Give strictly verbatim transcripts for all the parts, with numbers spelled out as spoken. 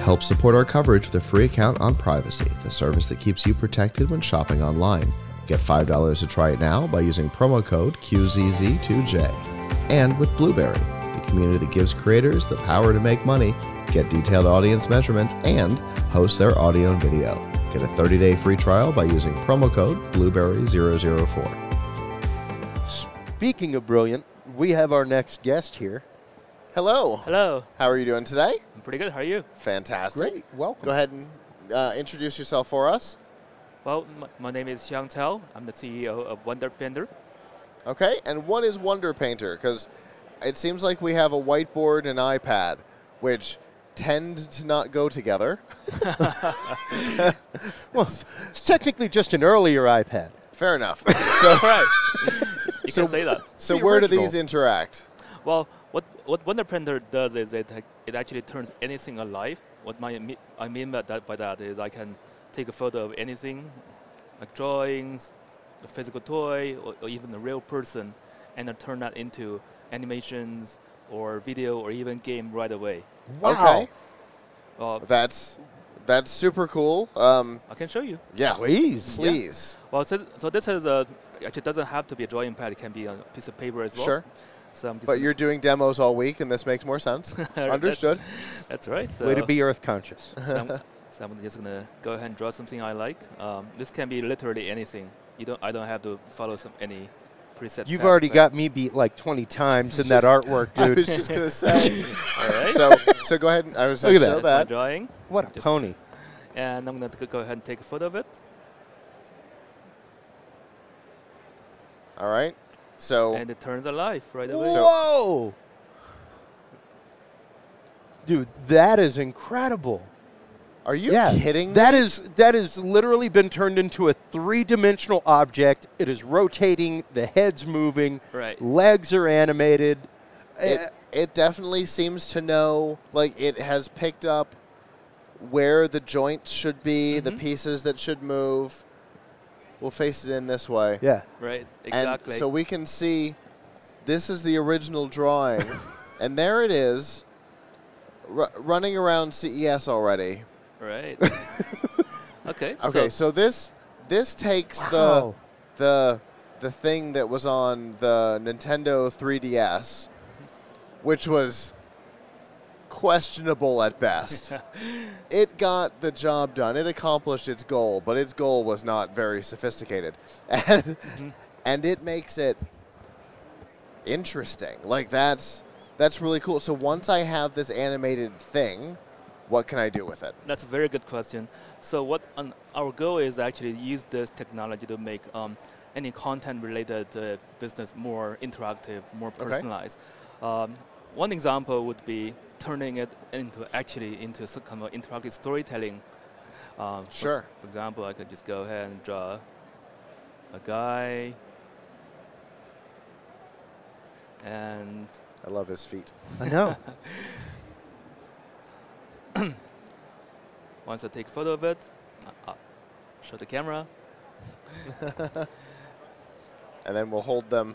Help support our coverage with a free account on Privacy, the service that keeps you protected when shopping online. Get five dollars to try it now by using promo code Q Z Z two J. And with Blueberry, the community that gives creators the power to make money, get detailed audience measurements, and host their audio and video. Get a thirty-day free trial by using promo code Blueberry zero zero four. Speaking of brilliant, we have our next guest here. Hello. Hello. How are you doing today? I'm pretty good. How are you? Fantastic. Great. Welcome. Go ahead and uh, introduce yourself for us. Well, my, my name is Xiang Cao. I'm the C E O of Wonder Painter. Okay. And what is Wonder Painter? Because it seems like we have a whiteboard and iPad, which tend to not go together. Well, it's technically just an earlier iPad. Fair enough. So, Right. You So- can say that. so The where do original. these interact? Well, what what Wonder Painter does is it it actually turns anything alive. What my me- I mean by that by that is I can take a photo of anything, like drawings, a physical toy, or, or even a real person, and then turn that into animations or video or even game right away. Wow. Okay. Well, That's that's super cool. Um, I can show you. yeah. Please. Please. Well, so, so this is a actually doesn't have to be a drawing pad. It can be a piece of paper as well. Sure. So I'm just But gonna- you're doing demos all week, and this makes more sense. That's- Understood. That's right. So, Way to be earth conscious. so, I'm, so I'm just gonna go ahead and draw something I like. Um, this can be literally anything. You don't. I don't have to follow some any preset. You've path, already but- got me beat like twenty times in that artwork, I dude. was just gonna say. All right. so so go ahead and I was Look gonna at show That's my that. drawing, What a Just- pony. and I'm gonna t- go ahead and take a photo of it. All right. So And it turns alive right away. So- Whoa! Dude, that is incredible. are you yeah, kidding? That me? is that has literally been turned into a three-dimensional object. It is rotating, the head's moving, Right. legs are animated. It, Uh, it definitely seems to know, like, it has picked up where the joints should be, the Mhm. pieces that should move. We'll face it in this way. yeah. Right. Exactly. And so we can see this is the original drawing, and there it is, r- running around C E S already. right. okay. Okay, So, so, this this takes Wow. the the the thing that was on the Nintendo three D S, which was questionable at best. It got the job done. It accomplished its goal, but its goal was not very sophisticated. And and it makes it interesting. Like that's that's really cool. So once I have this animated thing, what can I do with it? That's a very good question. So what um, our goal is actually use this technology to make um, any content related uh, business more interactive, more Okay. personalized. Um, one example would be turning it into actually into some kind of interactive storytelling. Um, for- Sure. For, example, I could just go ahead and draw a guy, and I love his feet. I know. once I take a photo of it, uh, uh, show the camera. And then we'll hold them.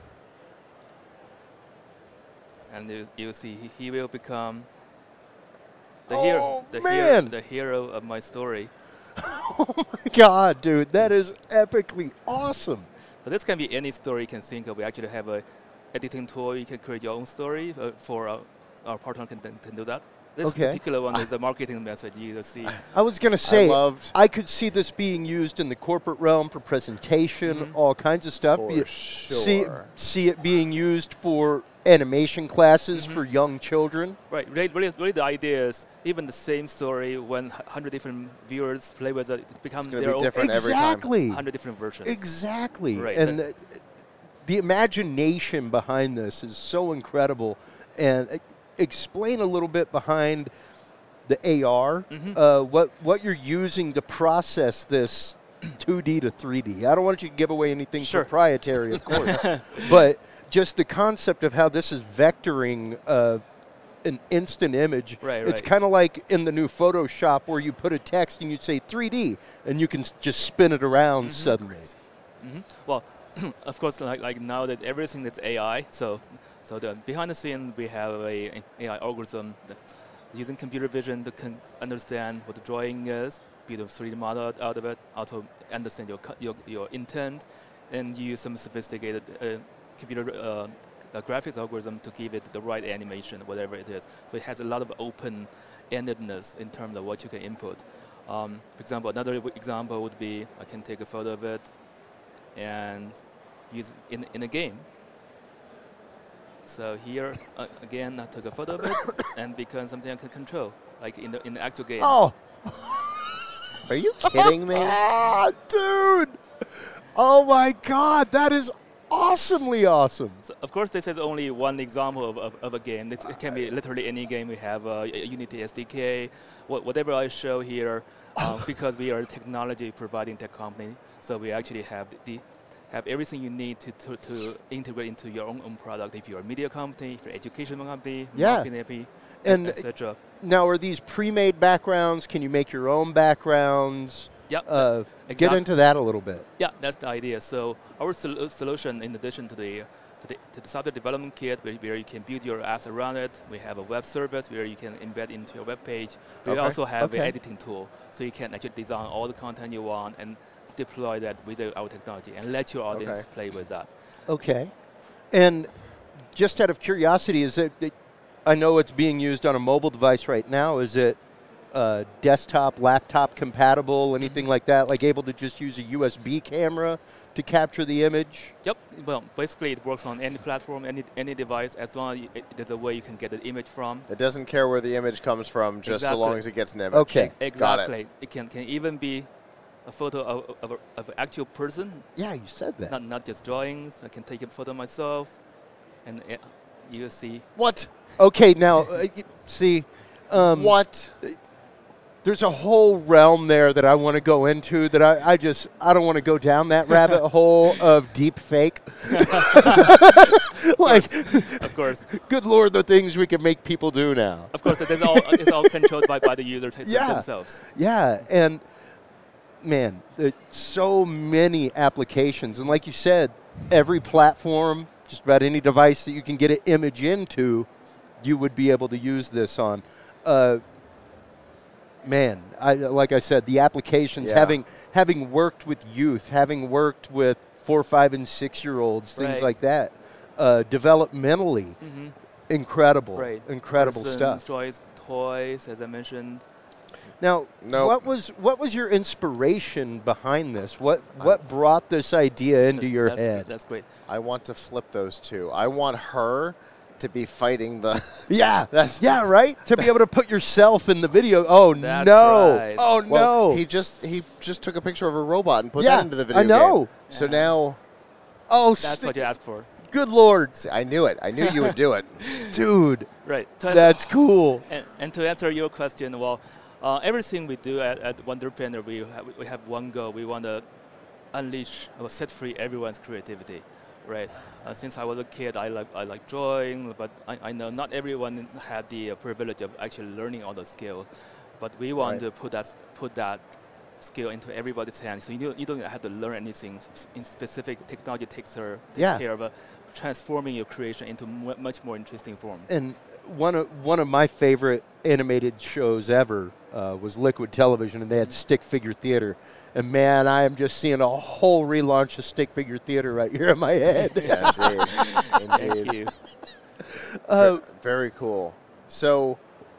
And you, you'll see he, he will become the Oh, hero, the man. hero, the hero of my story. Oh my God, dude, that is epically awesome. But this can be any story you can think of. We actually have a editing tool. You can create your own story uh, for our, our partner can, can do that. This Okay. particular one is a marketing method you see. I was gonna say, I, loved- could see this being used in the corporate realm for presentation, Mhm. all kinds of stuff. For Be- See, sure. see it being used for animation classes Mhm. for young children. Right. Really, really, really, the idea is even the same story when one hundred different viewers play with it, it becomes gonna their be own different every time. Exactly. one hundred different versions. Exactly. Right, And that- the, the imagination behind this is so incredible. And uh, explain a little bit behind the A R, Mhm. uh, what what you're using to process this two D to three D. I don't want you to give away anything Sure. proprietary, of course, but just the concept of how this is vectoring uh, an instant image. Right, It's right. kind of like in the new Photoshop where you put a text and you say three D, and you can s- just spin it around suddenly. hmm Well, of course, like like now that everything that's A I, so so the behind the scene we have a A I algorithm that, using computer vision to con- understand what the drawing is, build a three D model out, out of it, also understand your, co- your your intent, and use some sophisticated uh, computer uh, uh, graphics algorithm to give it the right animation, whatever it is. So it has a lot of open-endedness in terms of what you can input. Um, for example, another w- example would be I can take a photo of it and use it in in a game. So here, uh, again, I took a photo of it and become something I can control, like in the in the actual game. Oh, Are you kidding me? ah, dude! Oh my God, that is awesomely awesome. So of course, this is only one example of, of, of a game. It's, it can be literally any game. We have uh, a Unity S D K, wh- whatever I show here, um, because we are a technology providing tech company. So we actually have the, the have everything you need to, to, to integrate into your own, own product. If you're a media company, if you're an educational company, Yeah. marketing company, And et cetera. now, are these pre-made backgrounds? Can you make your own backgrounds? Yep. Uh, Get exact- into that a little bit. Yeah, that's the idea. So our sol- solution, in addition to the to the, to the software development kit, where, where you can build your apps around it, we have a web service where you can embed into your web page. We Okay. also have Okay. an editing tool, so you can actually design all the content you want and deploy that with the, our technology and let your audience Okay. play with that. Okay. And just out of curiosity, is it, it? I know it's being used on a mobile device right now. Is it uh, desktop, laptop compatible, anything like that? Like able to just use a U S B camera to capture the image? Yep. Well, basically, it works on any platform, any any device, as long as you, it, there's a way you can get the image from. It doesn't care where the image comes from, just so Exactly. long as it gets an image. Okay. Got it. Exactly. It can can even be a photo of, of, a, of an actual person, Yeah, you said that. not not just drawings. I can take a photo myself, and uh, you see. What? Okay, now, uh, y- see, um, What? there's a whole realm there that I want to go into that I, I just, I don't want to go down that rabbit hole of deep fake. Like, Of course, good Lord, the things we can make people do now. of course, it is all it's all controlled by, by the user t- Yeah. themselves. Yeah, and man, there's so many applications. And like you said, every platform, just about any device that you can get an image into, you would be able to use this on. Uh, man, I, like I said, the applications, Yeah. having having worked with youth, having worked with four, five, and six-year-olds, things Right. like that, uh, developmentally, Mm-hmm. incredible, Right. incredible Persons, stuff. Toys, toys, as I mentioned. Now, Nope. what was what was your inspiration behind this? What what brought this idea into your that's, head? That's great. I want to flip those two. I want her to be fighting the. Yeah, That's- yeah, right. To be able to put yourself in the video. Oh That's no! right. Oh Well, no! he just he just took a picture of a robot and put Yeah, that into the video I know. game. So now, oh, That's st- what you asked for. good Lord, see, I knew it. I knew you would do it. dude, Right. To answer- that's cool. And, and to answer your question, well, uh, everything we do at, at Wonderprinter, we have, we have one goal. We want to unleash or set free everyone's creativity, right? Uh, since I was a kid, I like I like drawing, but I, I know not everyone had the uh, privilege of actually learning all those skills. But we want Right. to put that put that skill into everybody's hands. So you don't, you don't have to learn anything s- in specific. Technology takes, her, takes Yeah. care of uh, transforming your creation into mu- much more interesting form. And one of one of my favorite animated shows ever uh, was Liquid Television, and they had stick figure theater. And man, I am just seeing a whole relaunch of stick figure theater right here in my head. Yeah, indeed. Thank Indeed. you. Uh, Ve- Very cool. So,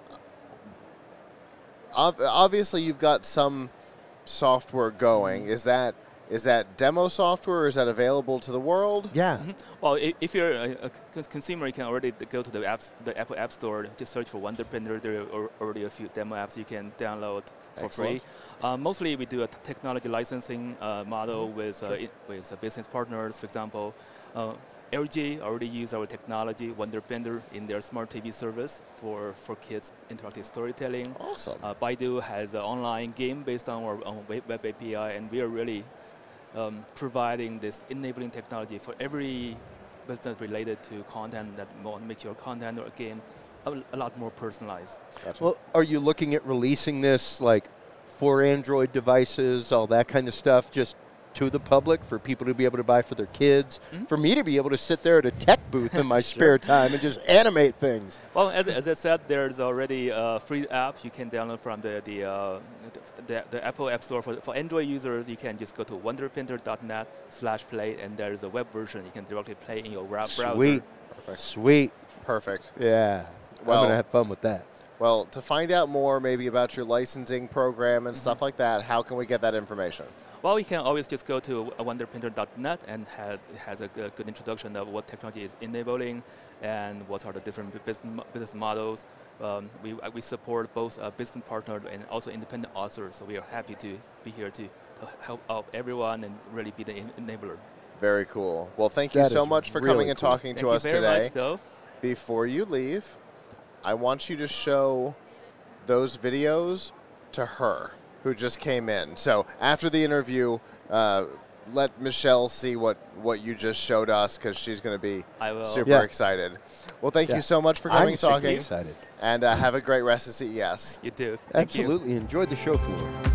ob- obviously, you've got some software going. Is that is that demo software? Or is that available to the world? yeah. Mhm. Well, i- if you're a, a con- consumer, you can already d- go to the apps, the Apple App Store, just search for Wonderprinter. There are al- already a few demo apps you can download for Excellent. free. Uh, mostly, we do a t- technology licensing uh, model with uh, i- with uh, business partners. For example, uh, L G already use our technology, Wonderprinter, in their smart T V service for for kids interactive storytelling. Awesome. Uh, Baidu has an online game based on our own web, web A P I, and we are really um, providing this enabling technology for every business related to content that want to make your content or game a, a lot more personalized. Gotcha. Well, are you looking at releasing this like for Android devices, all that kind of stuff? Just to the public for people to be able to buy for their kids, Mm-hmm. for me to be able to sit there at a tech booth in my spare time and just animate things. Well, as, as I said, there's already a free app you can download from the the, uh, the, the Apple App Store. For, for Android users, you can just go to wonderprinter dot net slash play, and there's a web version you can directly play in your web browser. Sweet. Sweet. Perfect. Yeah. Well- I'm going to have fun with that. Well, to find out more maybe about your licensing program and Mm-hmm. stuff like that, how can we get that information? Well, you can always just go to wonderprinter dot net and has it has a good, good introduction of what technology is enabling and what are the different bu- business mo- business models. Um, we we support both uh, business partners and also independent authors, so we are happy to be here to, to help out everyone and really be the en- enabler. Very cool. Well, thank you That so is much for really coming and cool. talking Thank to you us very today. much, though. Before you leave, I want you to show those videos to her who just came in. So after the interview, uh, let Michelle see what, what you just showed us because she's going to be I will. super Yeah. excited. Well, thank Yeah. you so much for coming I'm and super talking. excited. And uh, have a great rest of C E S. You do. Thank you. Absolutely. Enjoyed the show floor.